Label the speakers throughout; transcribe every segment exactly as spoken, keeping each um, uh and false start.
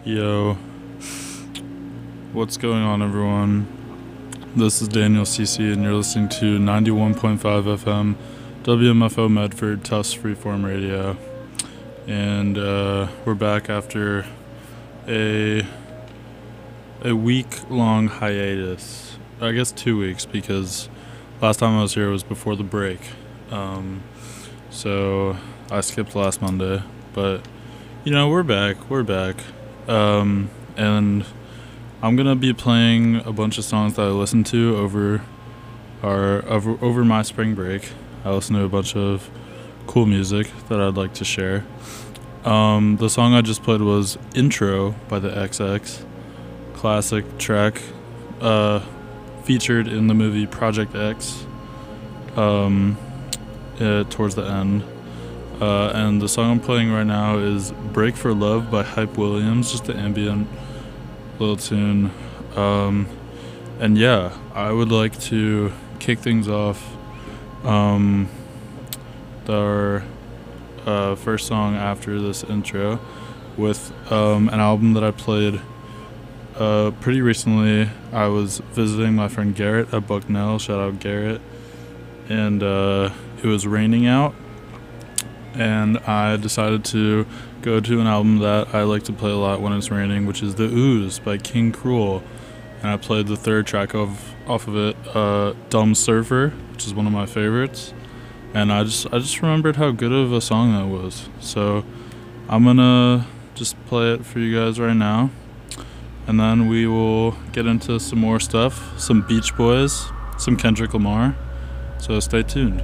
Speaker 1: Yo, what's going on, everyone? This is Daniel C C, and you're listening to ninety-one point five F M, W M F O Medford, Tufts Freeform Radio. And uh, we're back after a a week-long hiatus. I guess two weeks, because last time I was here was before the break. Um, so I skipped last Monday, but you know, we're back. We're back. Um, and I'm gonna be playing a bunch of songs that I listened to over our over, over my spring break. I listened to a bunch of cool music that I'd like to share. Um, the song I just played was Intro by the X X, classic track, uh, featured in the movie Project X, um, uh, towards the end. Uh, and the song I'm playing right now is Break for Love by Hype Williams, just an ambient little tune. Um, and yeah, I would like to kick things off. Um, our uh, first song after this intro with um, an album that I played uh, pretty recently. I was visiting my friend Garrett at Bucknell, shout out Garrett, and uh, it was raining out. And I decided to go to an album that I like to play a lot when it's raining, which is The Ooze by King Cruel. And I played the third track of, off of it, uh, Dumb Surfer, which is one of my favorites. And I just I just remembered how good of a song that was. So I'm going to just play it for you guys right now. And then we will get into some more stuff, some Beach Boys, some Kendrick Lamar. So stay tuned.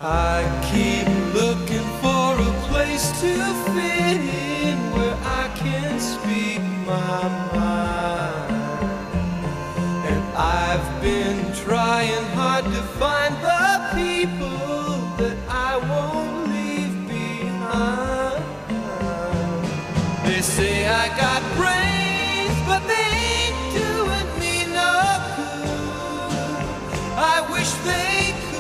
Speaker 2: I keep looking for a place to fit in where I can speak my mind. And I've been trying hard to find the people that I won't leave behind. They say I got brains, but they ain't doing me no good. I wish they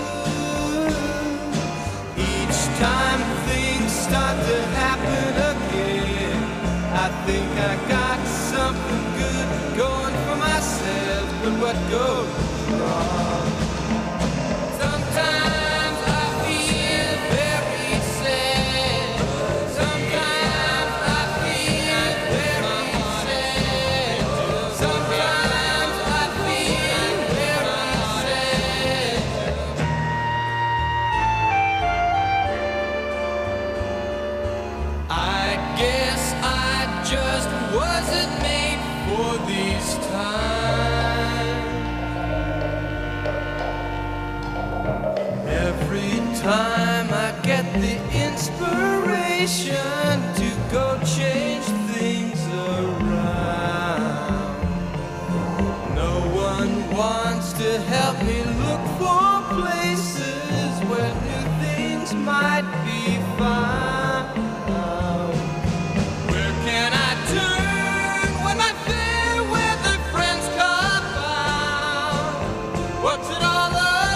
Speaker 2: time things start to happen again, I think I got something good going for myself, but what goes wrong? Sometimes I feel very sad. Sometimes I feel very sad. Sometimes I feel very sad. I guess I just wasn't made for these times. Every time I get the inspiration to go change things around, no one wants to help me look for places where new things might be found. What's it all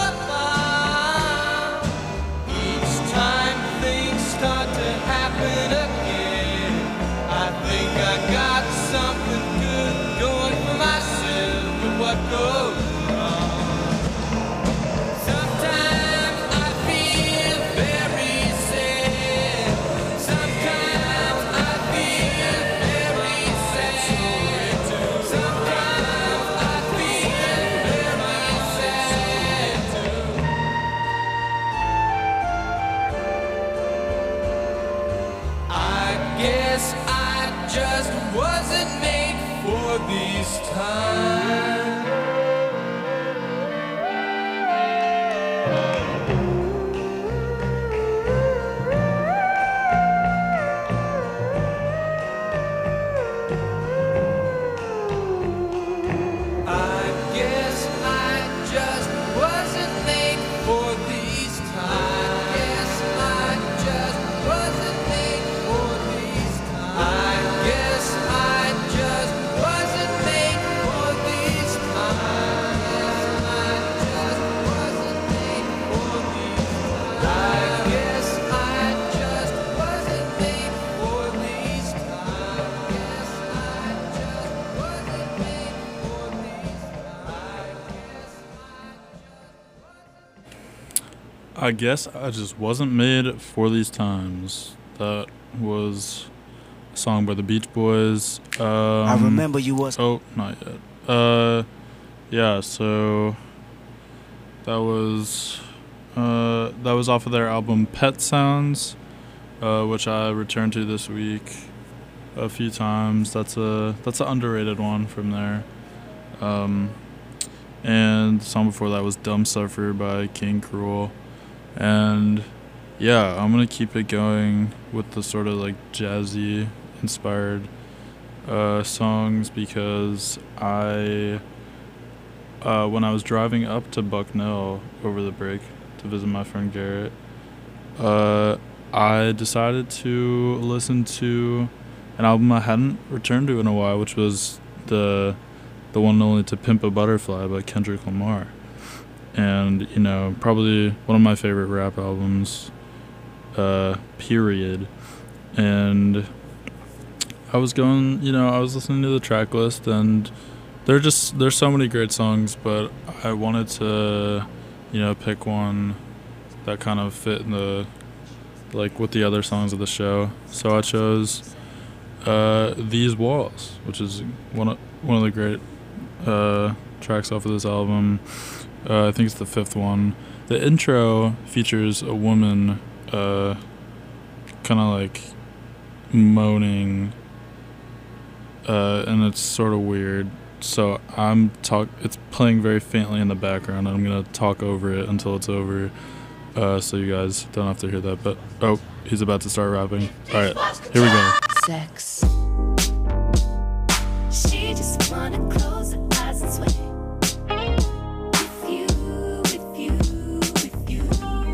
Speaker 2: about? Each time things start to happen again, I think I got something good going for myself, but what goes wrong? Sometimes I feel very sad. Sometimes I feel very sad. Sometimes I feel very sad. I guess I just wasn't made for these times. I guess I just wasn't made for these times. I guess I just wasn't made for these times. I guess I just wasn't made for these times. I just wasn't made for these times. I guess I just wasn't made for these times. I guess I just wasn't made for these times. I guess I just wasn't made for these times. That was a song by the Beach Boys. Um,
Speaker 3: I remember you was.
Speaker 1: Oh, not yet. Uh, yeah. So that was uh that was off of their album Pet Sounds, uh, which I returned to this week a few times. That's a that's an underrated one from there. Um, and the song before that was Dumb Suffer by King Cruel. And yeah, I'm gonna keep it going with the sort of like jazzy inspired uh, songs because I, uh, when I was driving up to Bucknell over the break to visit my friend Garrett, uh, I decided to listen to an album I hadn't returned to in a while, which was the the one and only To Pimp a Butterfly by Kendrick Lamar. And, you know, probably one of my favorite rap albums, uh, period. And I was going, you know, I was listening to the track list, and there just, there's so many great songs, but I wanted to, you know, pick one that kind of fit in the, like, with the other songs of the show. So I chose uh, These Walls, which is one of, one of the great uh, tracks off of this album. Uh, I think it's the fifth one. The intro features a woman uh, kind of like moaning, uh, and it's sort of weird. So I'm talk. It's playing very faintly in the background, and I'm gonna talk over it until it's over. uh, so you guys don't have to hear that. But oh, he's about to start rapping. All right, here we go.
Speaker 3: Sex. She just wanna close her eyes and sway. With you, with you, with you.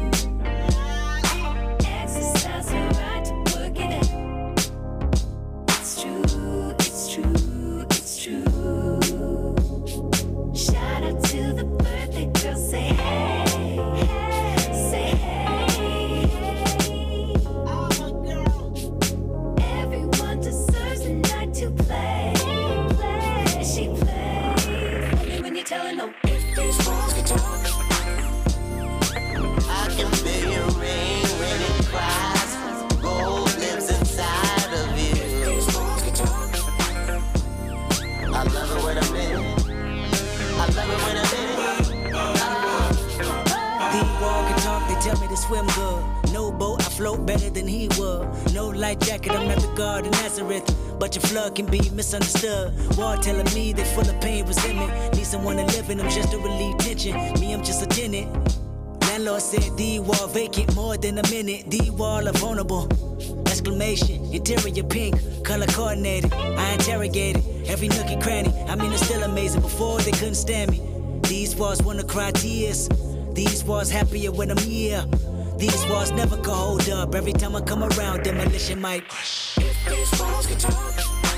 Speaker 3: Exercise her right to work it out. It's true, it's true, it's true. Shout out to the birthday girl, say hey, hey, say hey, hey. Oh, girl. Everyone deserves a night to play, play. She plays only when you're telling them. If these walls could talk,
Speaker 4: I can feel your rain when it cries. Gold lives inside of you.
Speaker 3: if these walls could talk,
Speaker 4: I love it when I'm in it. I love it when I'm in it.
Speaker 5: The wall can talk, they tell me to swim good. No boat, I float better than he would. No light jacket, I'm not the God of Nazareth. But your flood can be misunderstood. Wall telling me they full of pain, resentment. Need someone to live in them just to relieve tension. Me, I'm just a tenant. Landlord said the wall vacant more than a minute. The wall are vulnerable. Exclamation, interior pink, color coordinated. I interrogated every nook and cranny. I mean, it's still amazing. Before they couldn't stand me. These walls wanna cry tears. These walls happier when I'm here. These walls never can hold up. Every time I come around, demolition might.
Speaker 3: if these walls could talk,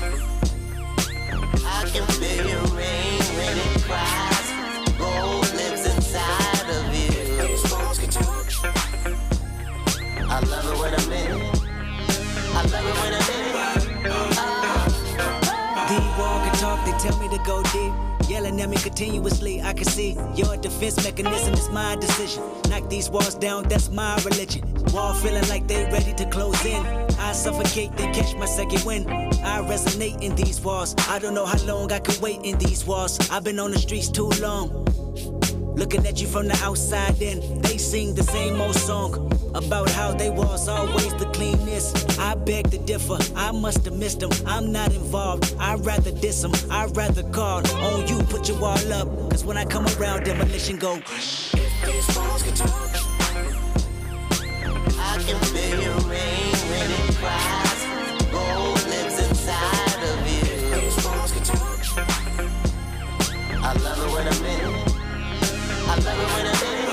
Speaker 4: I can feel your rain when it cries. Gold lives inside of you.
Speaker 3: these walls could talk.
Speaker 4: I love it when I'm in it. I love it when I'm in it.
Speaker 5: The wall can talk, they tell me to go deep. Yelling at me continuously, I can see your defense mechanism is my decision. Knock these walls down, that's my religion. Wall feeling like they ready to close in. I suffocate, then catch my second wind. I resonate in these walls. I don't know how long I can wait in these walls. I've been on the streets too long. Looking at you from the outside in, they sing the same old song about how they was always the cleanest. I beg to differ, I must have missed them. I'm not involved, I'd rather diss them. I'd rather call on you, put your wall up. Cause when I come around, demolition go.
Speaker 3: If these walls could talk,
Speaker 4: I can feel your rain when it cries. Gold lives inside of you.
Speaker 3: if these walls could talk,
Speaker 4: I love it when I'm in it. I love it when I'm in it.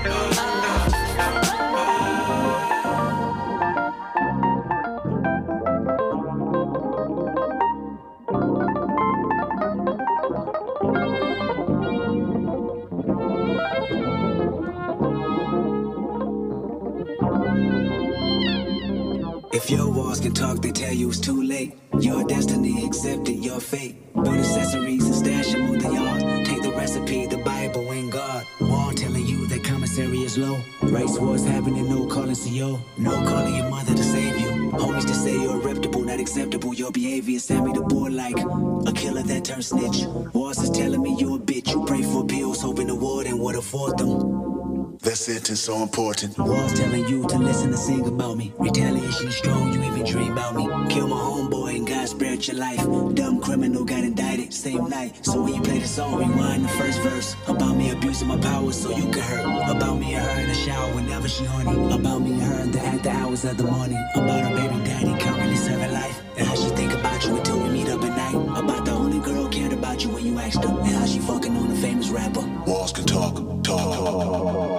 Speaker 5: If your walls can talk, they tell you it's too late. Your destiny accepted, your fate. Build accessories and stash them on the yard. Take the recipe, the Bible and God. Wall telling you that commissary is low. Race wars happening, no calling C O. No calling your mother to save you. Homies to say you're reputable, not acceptable. Your behavior sent me to board like a killer that turned snitch. Walls is telling me you a bitch. You pray for pills, hoping the warden would afford them.
Speaker 6: That sentence so important.
Speaker 5: Walls telling you to listen and sing about me. Retaliation is strong, you even dream about me. Kill my homeboy and God spared your life. Dumb criminal got indicted same night. So when you play the song, rewind the first verse. About me abusing my power so you can hurt. About me and her in the shower whenever she horny. About me and her in the after hours of the morning. About her baby daddy currently serving life. And how she think about you until we meet up at night. About the only girl cared about you when you asked her. And how she fucking on a famous rapper.
Speaker 6: Walls can talk, talk, talk.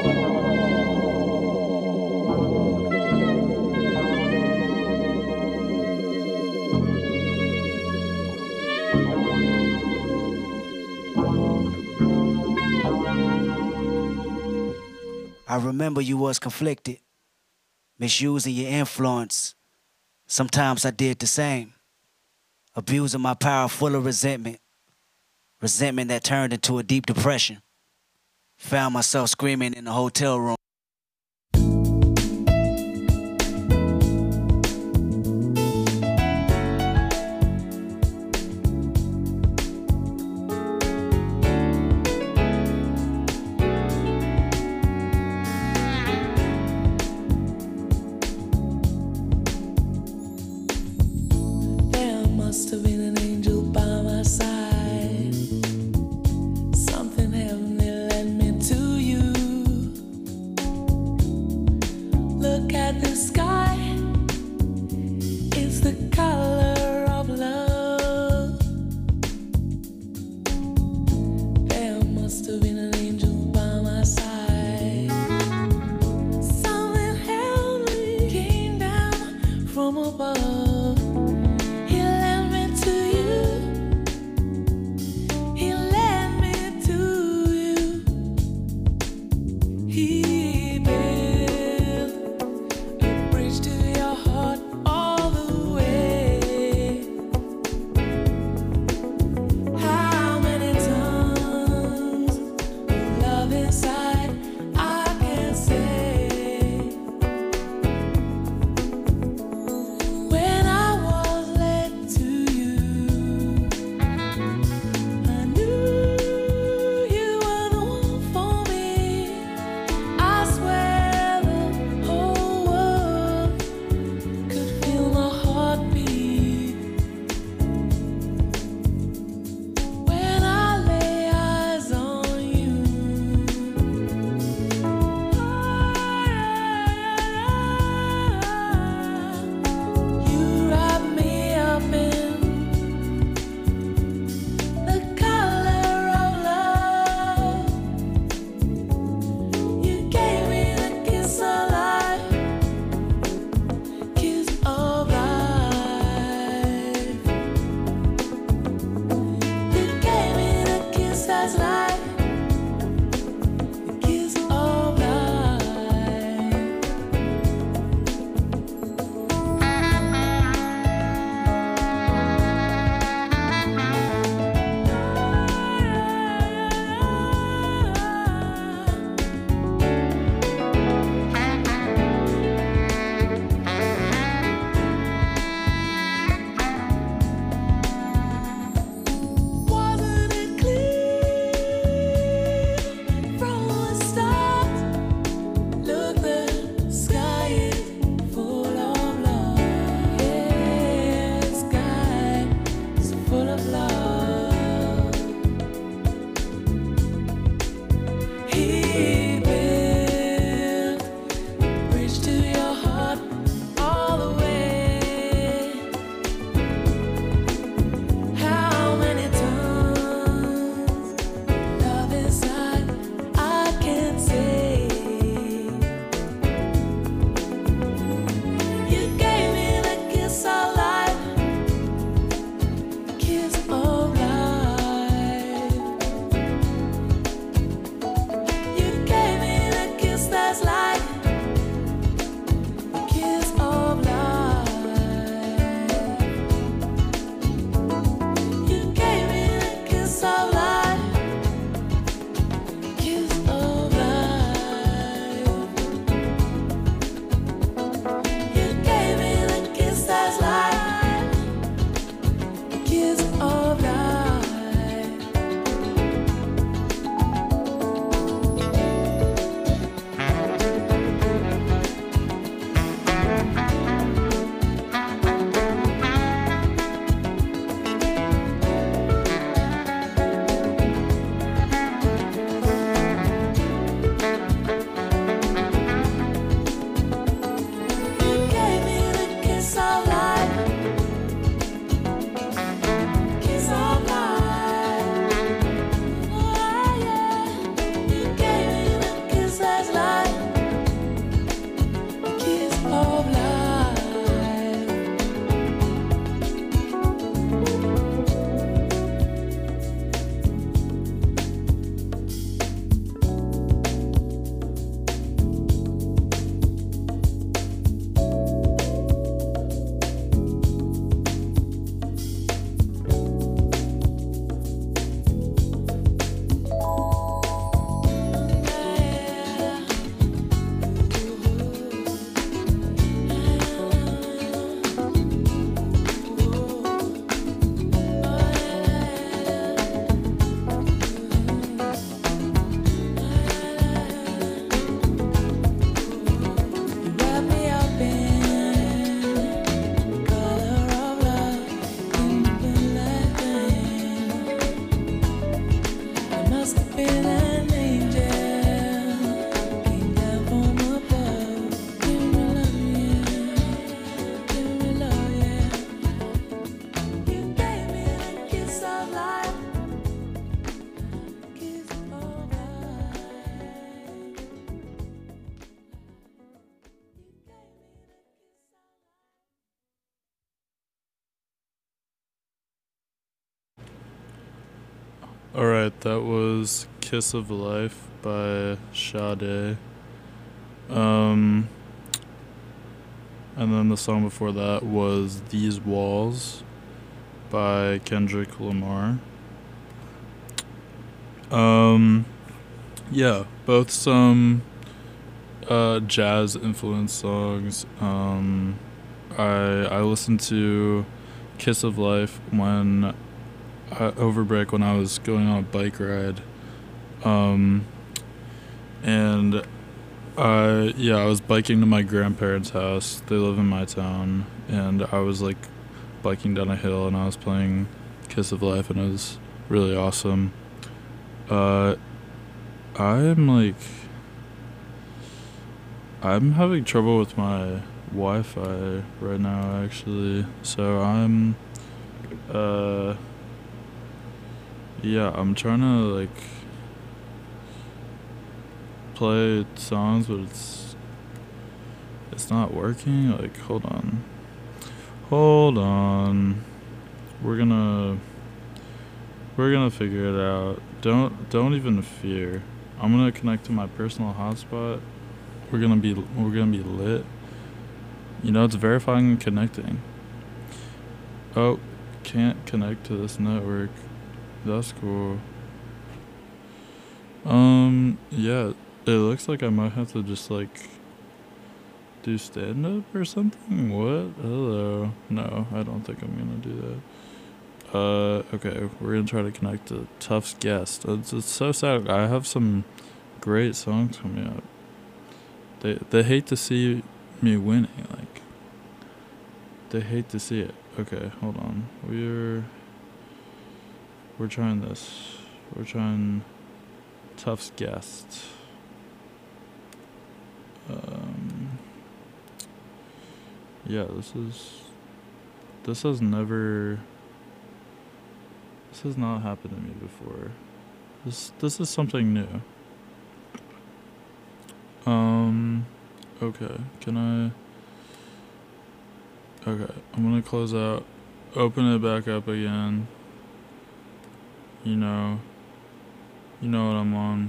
Speaker 5: I remember you was conflicted, misusing your influence. Sometimes I did the same, abusing my power full of resentment, resentment that turned into a deep depression. Found myself screaming in the hotel room.
Speaker 2: Must have been an angel by my side. Something heavenly led me to you.
Speaker 7: from above. He led me to you. He led me to you. He built a bridge to your heart all the way. How many tons of love inside I can't say. When I
Speaker 1: Alright, that was Kiss of Life by Sade. Um, and then the song before that was These Walls by Kendrick Lamar. Um, yeah, both some uh, jazz influenced songs. Um, I I listened to Kiss of Life when I, over break when I was going on a bike ride. Um, and I yeah I was biking to my grandparents' house. They live in my town, and I was like biking down a hill, and I was playing Kiss of Life, and it was really awesome. Uh, I'm like, I'm having trouble with my Wi-Fi right now, actually. So I'm, uh, yeah, I'm trying to like play songs, but it's it's not working. Like, hold on, hold on. We're gonna we're gonna figure it out. Don't don't even fear. I'm gonna connect to my personal hotspot. We're gonna be we're gonna be lit. You know, it's verifying and connecting. Oh, can't connect to this network. That's cool. Um, yeah, it looks like I might have to just like do stand up or something. What? Hello. No, I don't think I'm gonna do that. Uh, okay, we're gonna try to connect to Tufts Guest. It's, it's so sad. I have some great songs coming up. They they hate to see me winning. Like, they hate to see it. Okay, hold on. We're we're trying this. We're trying Tufts Guest. Um. Yeah, this is. This has never. This has not happened to me before. This this is something new. Um, okay, can I... Okay, I'm gonna close out, open it back up again. You know, you know what I'm on.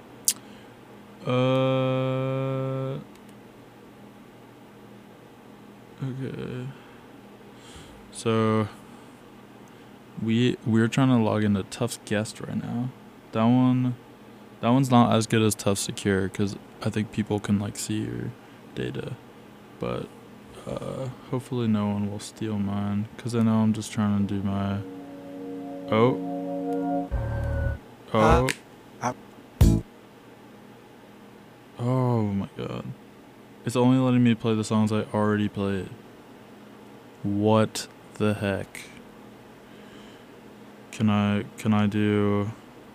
Speaker 1: Uh, okay. So... We we're trying to log into Tufts Guest right now. That one, that one's not as good as Tufts Secure because I think people can like see your data, but uh, hopefully no one will steal mine because I know I'm just trying to do my. Oh. Oh. Oh my god! It's only letting me play the songs I already played. What the heck? Can I, can I do,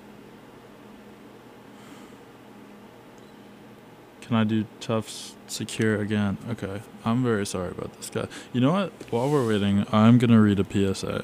Speaker 1: can I do Tufts Secure again? Okay, I'm very sorry about this guy. You know what, while we're waiting, I'm gonna read a P S A.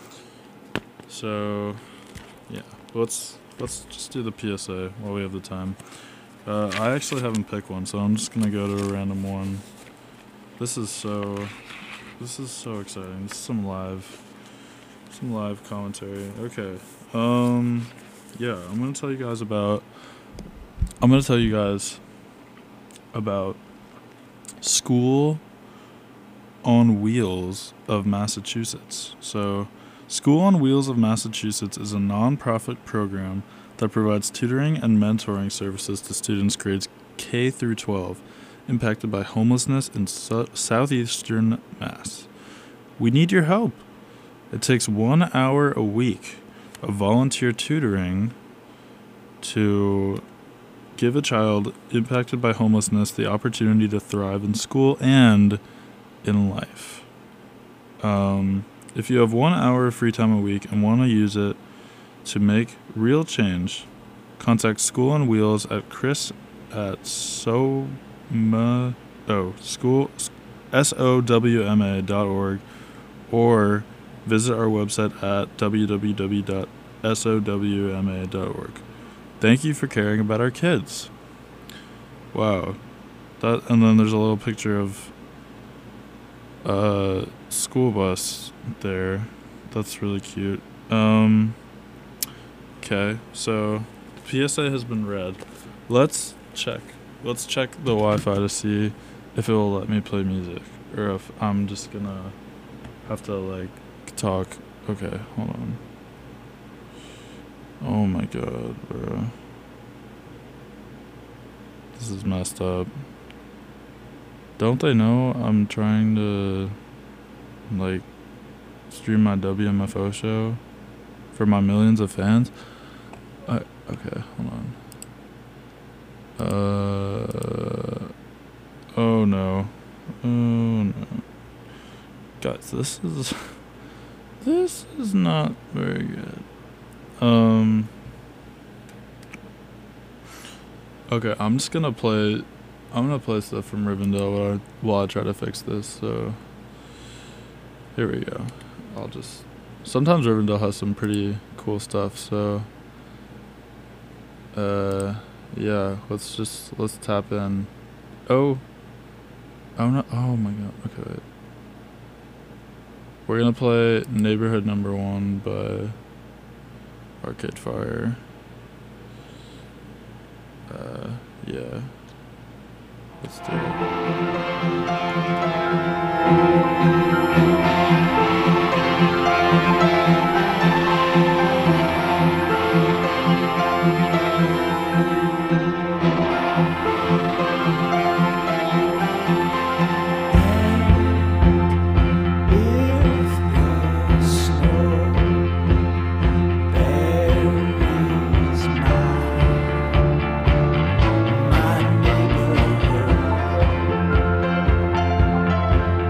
Speaker 1: So, yeah, let's, let's just do the P S A while we have the time. Uh, I actually haven't picked one, so I'm just gonna go to a random one. This is so, this is so exciting. This is some live... Some live commentary. Okay. Um, yeah, I'm gonna tell you guys about. I'm gonna tell you guys about School on Wheels of Massachusetts. So, School on Wheels of Massachusetts is a non-profit program that provides tutoring and mentoring services to students grades K through twelve impacted by homelessness in so- southeastern Mass. We need your help. It takes one hour a week of volunteer tutoring to give a child impacted by homelessness the opportunity to thrive in school and in life. Um, if you have one hour of free time a week and want to use it to make real change, contact School on Wheels at Chris at Sowma, oh, school, S O W M A dot org or visit our website at w w w dot s o w m a dot org. Thank you for caring about our kids. Wow. That, and then there's a little picture of a school bus there. That's really cute. Um, Okay, so P S A has been read. Let's check. Let's check the Wi-Fi to see if it will let me play music, or if I'm just gonna have to like talk. Okay, hold on. Oh my god, bro. This is messed up. Don't they know I'm trying to like stream my W M F O show for my millions of fans? I, okay, hold on. Uh oh no. Oh no. Guys, this is this is not very good. Um Okay, I'm just gonna play I'm gonna play stuff from Rivendell while I, while I try to fix this, so here we go. I'll just sometimes Rivendell has some pretty cool stuff, so uh yeah, let's just let's tap in. Oh Oh no oh my god, okay wait. We're gonna play Neighborhood Number One by Arcade Fire. Uh, yeah. Let's do
Speaker 2: My neighborhood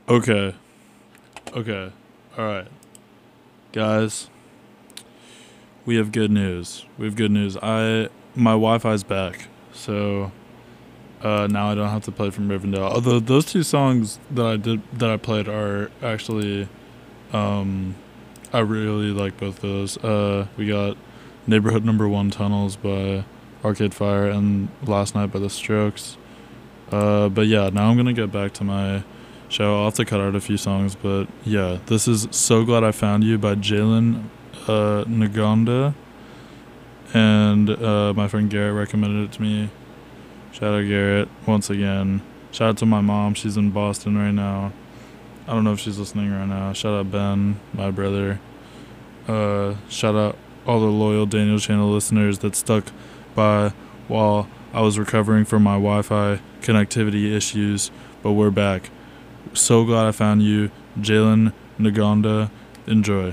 Speaker 1: Okay. Okay. All right. Guys, we have good news. We have good news. I my Wi-Fi's back. So uh, now I don't have to play from Rivendell. Although those two songs that I did that I played are actually um I really like both of those. Uh we got Neighborhood Number One Tunnels by Arcade Fire and Last Night by The Strokes. Uh but yeah, now I'm gonna get back to my show. I'll have to cut out a few songs, but yeah, this is So Glad I Found You by Jalen uh, Ngonda, and uh, my friend Garrett recommended it to me. Shout out Garrett once again. Shout out to my mom. She's in Boston right now. I don't know if she's listening right now. Shout out Ben, my brother. Uh, shout out all the loyal Daniel Channel listeners that stuck by while I was recovering from my Wi-Fi connectivity issues, but we're back. So Glad I Found You, Jalen Ngonda. Enjoy.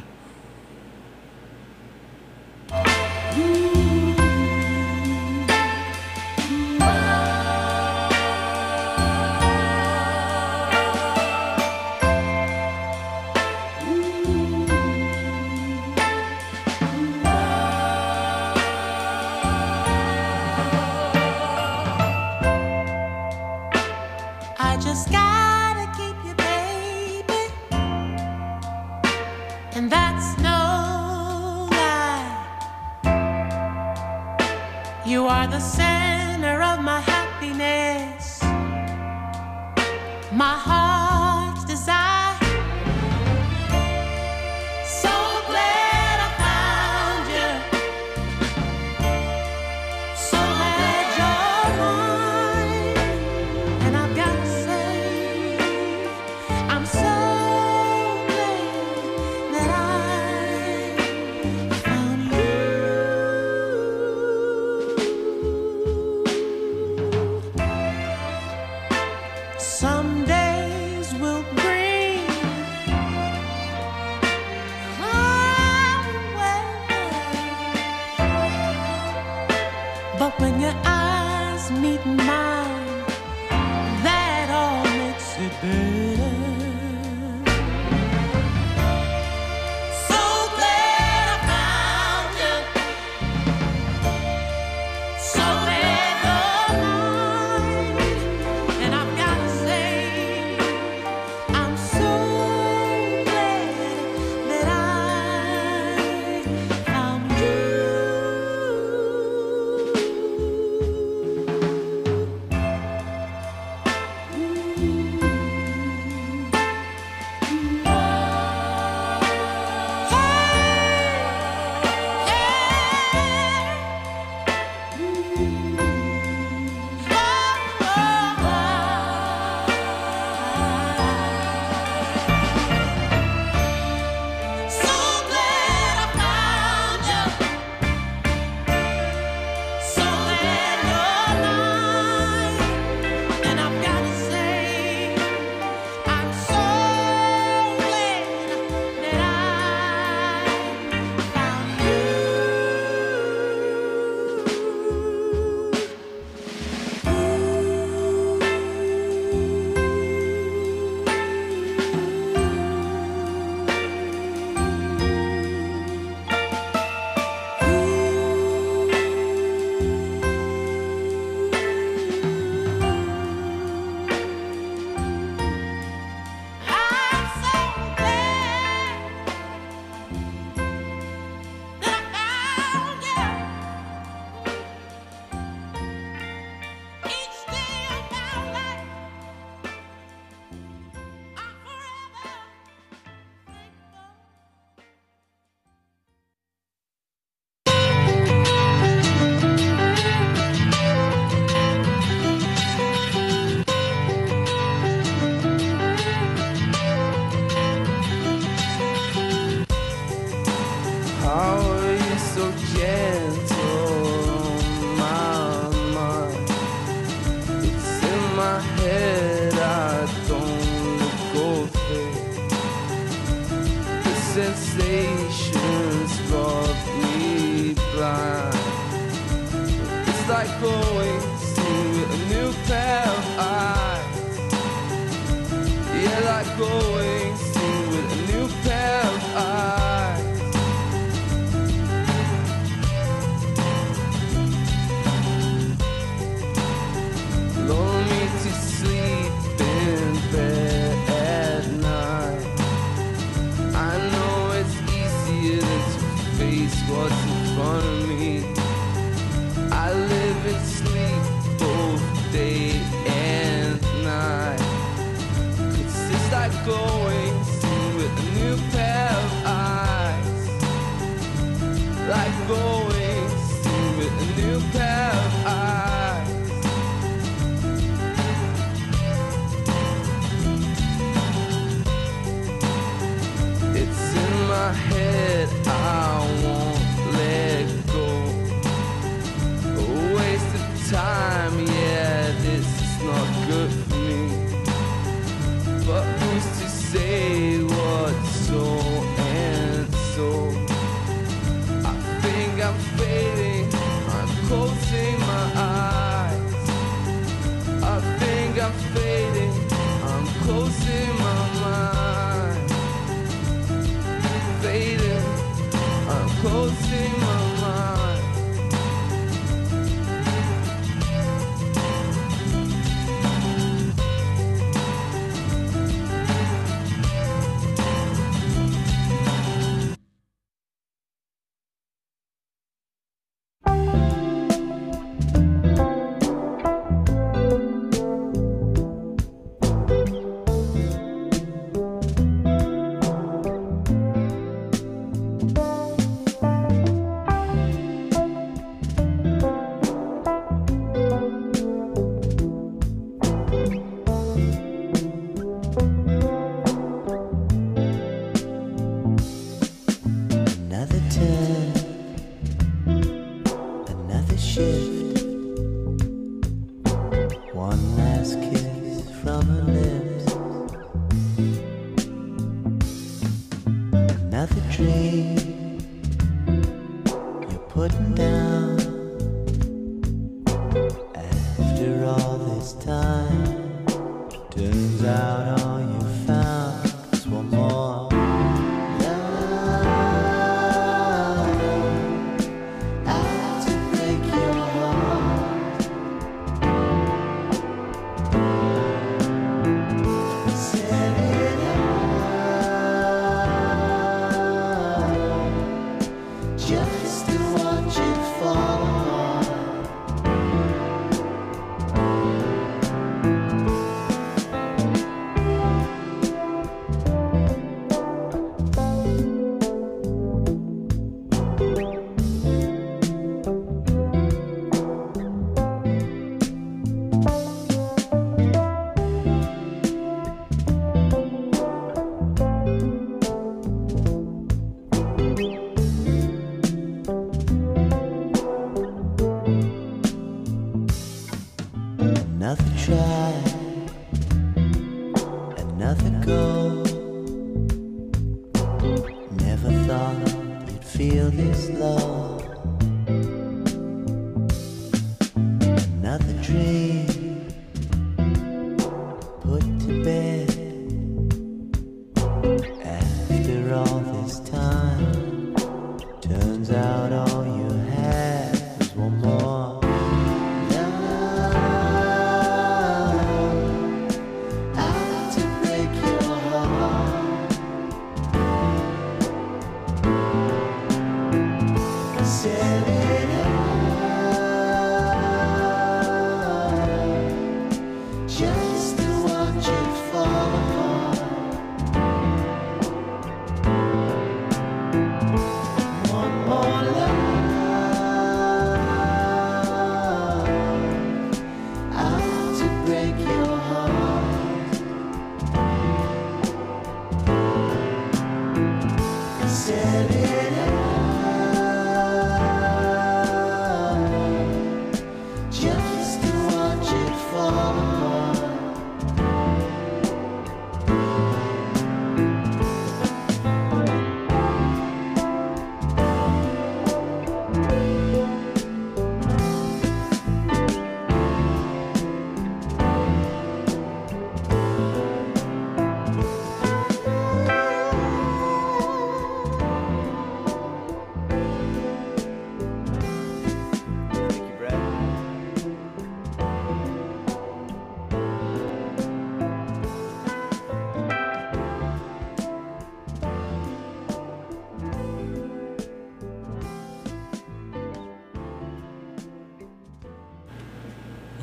Speaker 7: I just gotta keep you, baby, and that's no lie. You are the center of my happiness, my heart's desire. So glad I found you, so glad you're mine. And I've got to say, I'm so glad that I found you. Some days will bring cloudy weather, but when your eyes meet mine, that all makes it better. So glad I found you, so glad you're mine. And I've got to say, I'm so glad that I found you. So glad I found you, so glad you're mine. And I've got to say, I'm so glad that I found you. I'm so glad that I found you. Each day of my life, I'm forever thankful.
Speaker 2: How are you so gentle on my mind? It's in my head, I don't go there. The sensations brought me blind. It's like going to a new pair of eyes. Yeah, like glowing, seen with a new pair of eyes. Lull me to sleep in bed at night. I know it's easier than to face what's in front of me. I live and sleep both day and night. It's just like glowing, seen with a new pair of eyes. Like glowing, seen with a new pair of eyes. It's in my head, I won't let go. A waste of time, yeah, this is not good for me. But who's to say what's so and so? I think I'm fading, I'm closing my eyes. I think I'm fading, I'm closing my mind. Fading, I'm closing my mind.
Speaker 8: Another turn, another shift. One last kiss from her lips. Another dream you're putting down. After all this time, turns out all you found was one more. Just to watch it fall apart. Another try, another go. Never thought you'd feel this low. Another dream put to bed. After all this time, turns out all you had was one more. Set it up.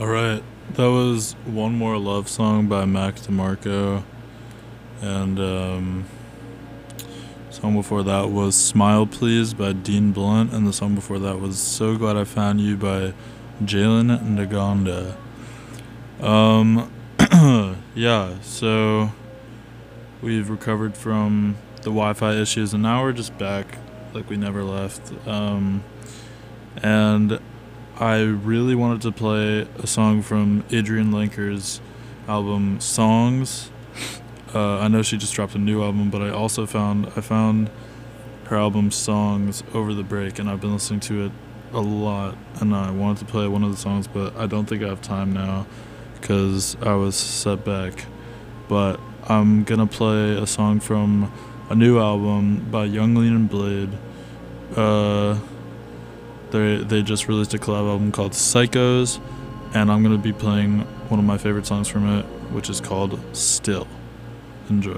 Speaker 1: Alright, that was One More Love Song by Mac DeMarco. And, um, song before that was Smile Please by Dean Blunt. And the song before that was So Glad I Found You by Jalen Ngonda. Um, yeah, so we've recovered from the Wi-Fi issues and now we're just back like we never left. Um, and I really wanted to play a song from Adrienne Lenker's album Songs. Uh, I know she just dropped a new album, but I also found I found her album Songs over the break, and I've been listening to it a lot. And I wanted to play one of the songs, but I don't think I have time now because I was set back. But I'm gonna play a song from a new album by Young Lean and Blade. Uh, they they just released a collab album called Psychos, and I'm gonna be playing one of my favorite songs from it, which is called Still. Enjoy.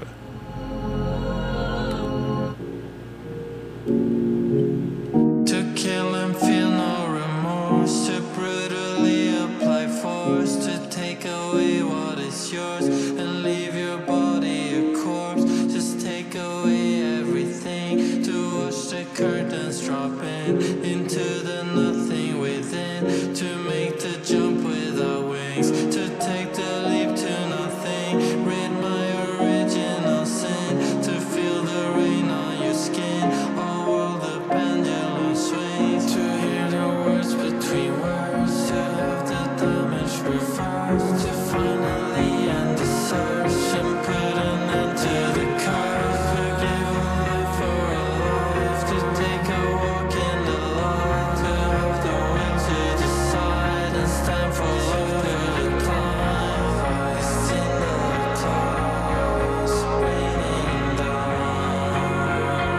Speaker 2: To kill and feel no remorse, to brutally apply force, to take away what is yours and leave your body a corpse. Just take away everything, to watch the curtains drop in into the nothing within, to make the jump without wings, to take the leap to nothing, rid my original sin, to feel the rain on your skin, all while the pendulum swings, to hear the words between words, to have the damage reversed, to finally end the search and put an end to the curse, to give a life for a life, to take a walk in the light, to have the will to decide and stand for love through the climb, rise in the clouds, raining down.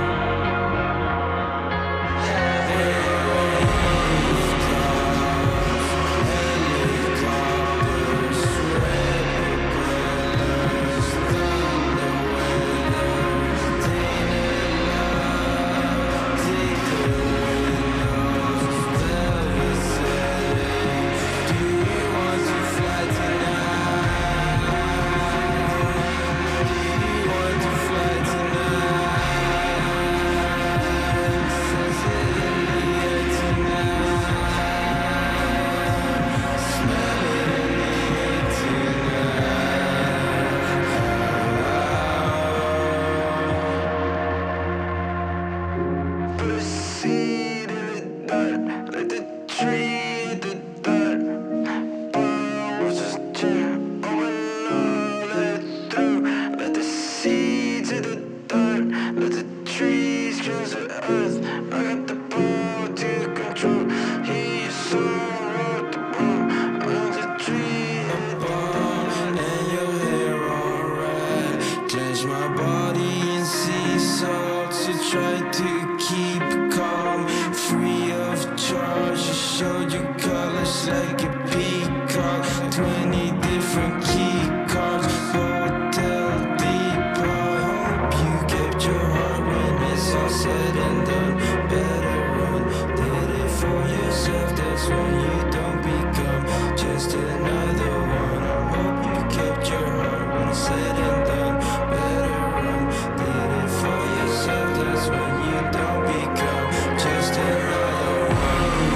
Speaker 2: Proceed in the dark, let the tree in the dark. Borrows a chair, open up, let it through. Let the seeds in the dark, let the trees cleanse the earth. I got the power to control. Hear your soul rock the boat. I'm the tree above, and your hair alright. Clench my body and sea salt to try to keep calm, free of charge. You showed your colors like a peacock. Twenty different key cards, hotel depot. Hope you kept your heart when it's all said and done. Better run, did it for yourself. That's when you don't become just another one. Hope you kept your heart when it's said and done. Better run, did it for yourself. That's when you don't become just another one.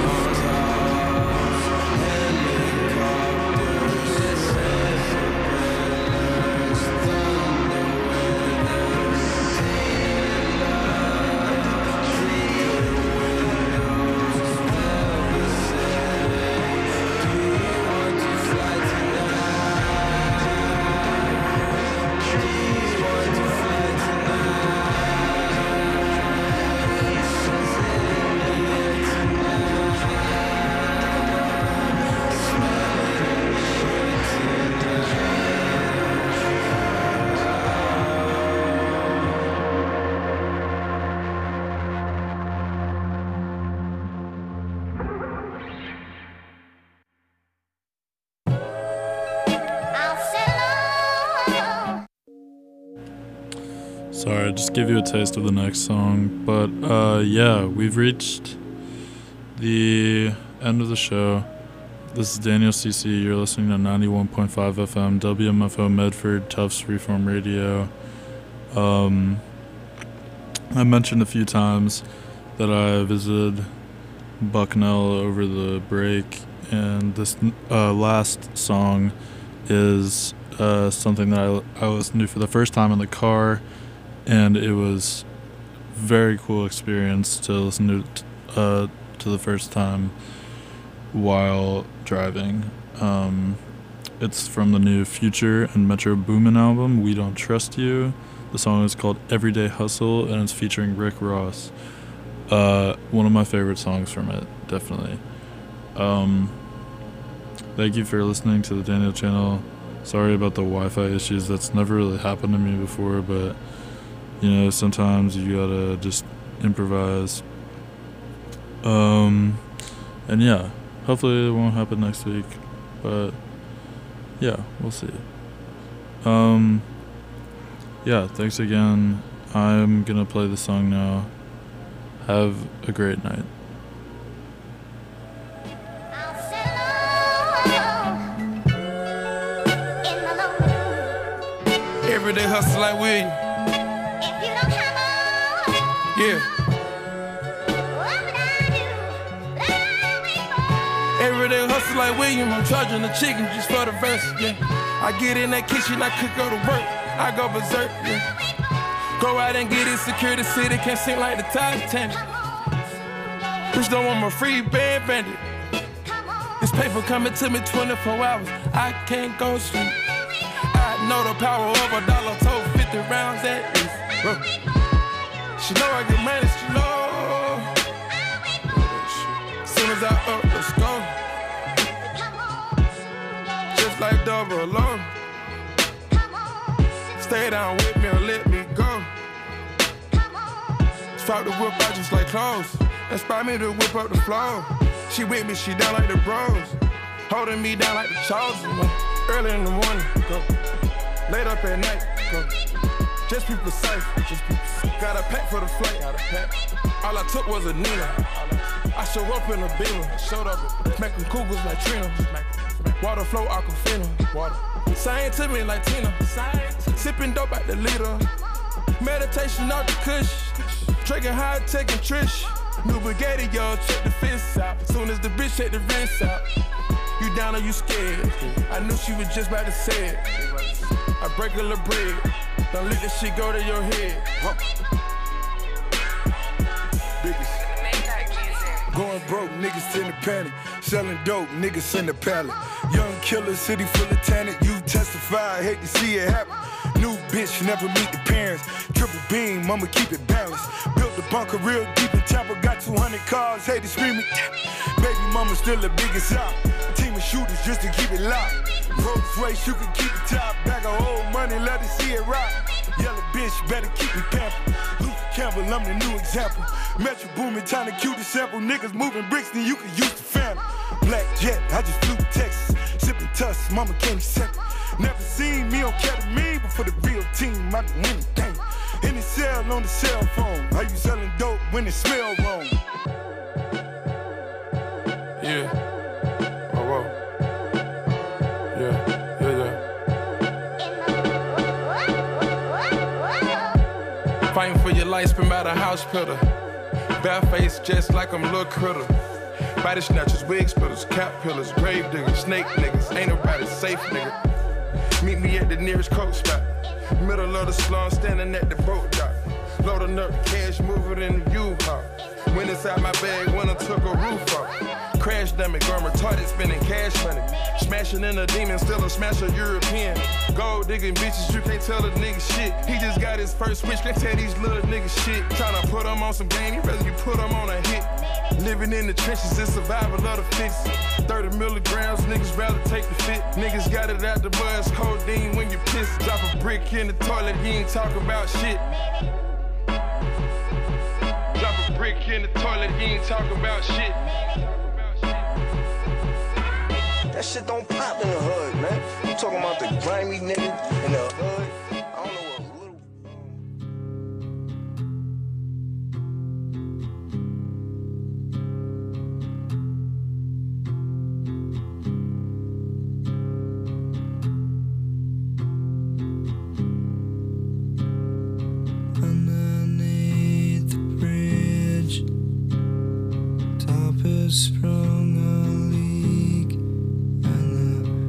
Speaker 1: Sorry, I just give you a taste of the next song. But uh, yeah, we've reached the end of the show. This is Daniel C C. You're listening to ninety-one point five F M, W M F O Medford, Tufts Freeform Radio. Um, I mentioned a few times that I visited Bucknell over the break, and this uh, last song is uh, something that I, I listened to for the first time in the car, and it was a very cool experience to listen to uh, to the first time while driving. Um, it's from the new Future and Metro Boomin album, We Don't Trust You. The song is called Everyday Hustle, and it's featuring Rick Ross. Uh, one of my favorite songs from it, definitely. Um, thank you for listening to the Daniel channel. Sorry about the Wi-Fi issues. That's never really happened to me before, but you know, sometimes you gotta just improvise. Um, and yeah. Hopefully it won't happen next week, but yeah, we'll see. Um, yeah, thanks again. I'm gonna play the song now. Have a great night.
Speaker 9: Everyday hustle like William. Yeah. Everyday hustle like William, I'm charging the chicken just for the verse, yeah. I get in that kitchen, I could go to work, I go berserk, yeah. Go out and get it, secure the city, can't sing like the Titanic. Bitch don't want my free band bandit. This paper coming to me twenty-four hours, I can't go sleep. I know the power of a dollar, told fifty rounds at least. Bro. She know I get money, she know. Soon as I up, let's go. Just like double alone. Stay down with me or let me go. Strap the whip out just like clothes. Inspire me to whip up the flow. She with me, she down like the bros. Holding me down like the chosen one. Early in the morning, go. Late up at night, go. Just be precise, just be precise. Got a pack for the flight, got a pack. All I took was a Nina. I show up in a beamer, showed up, making cougars like Trina. Water flow, aquafina. Water. Science to me like Tina. Sipping dope at the leader. Meditation out the kush. Drinking high tech and Trish. New Bugatti, y'all check the fist out. Soon as the bitch check the wrist out. You down or you scared? I knew she was just about to say it. I break a little bread. Don't let this shit go to your head. Huh. Biggest. Going broke, niggas in the panic. Selling dope, niggas in the pallet. Young killer, city full of talent. You testify, I hate to see it happen. New bitch, never meet the parents. Triple beam, mama keep it balanced. Built the bunker real deep in Tampa. Got two hundred cars, haters screaming. Baby mama still the biggest out. Team of shooters just to keep it locked. Rolls Royce, you can keep it top. Bag of old money, let it see it rock. Yellow bitch, better keep it pampered. Luther Campbell, I'm the new example. Metro Boomin, time to cue the sample. Niggas moving bricks, then you can use the family. Black jet, I just flew to Texas. Sipping tuss, mama can't be second. Never seen me on ketamine, but for the real team, I can win the game. In the cell on the cell phone. How you selling dope when it smell wrong? Yeah. Oh, whoa. Yeah, yeah, yeah. Fighting for your life, spin by the house pillar. Bad face, just like I'm Lil' Critter. Body snatchers, wig splitters, cap pillars, grave diggers, snake niggas. Ain't nobody safe, nigga. Meet me at the nearest coat spot. Middle of the slum, standing at the boat dock. Loading up cash, moving in the U-Haul. Went inside my bag when I took a roof off. Crash dummy, going retarded, spending cash money. Smashing in a demon, still a smasher European. Gold digging bitches, you can't tell a nigga shit. He just got his first switch, can't tell these little niggas shit. Tryna put him on some game, he rather you put him on a hit. Living in the trenches, it's survival of the fix. thirty milligrams, niggas rather take the fit. Niggas got it out the buzz, codeine when you piss. Drop a brick in the toilet, you ain't talk about shit. Drop a brick in the toilet, you ain't talk about shit.
Speaker 10: That shit don't pop in the hood, man. You talking about the grimy nigga in the hood?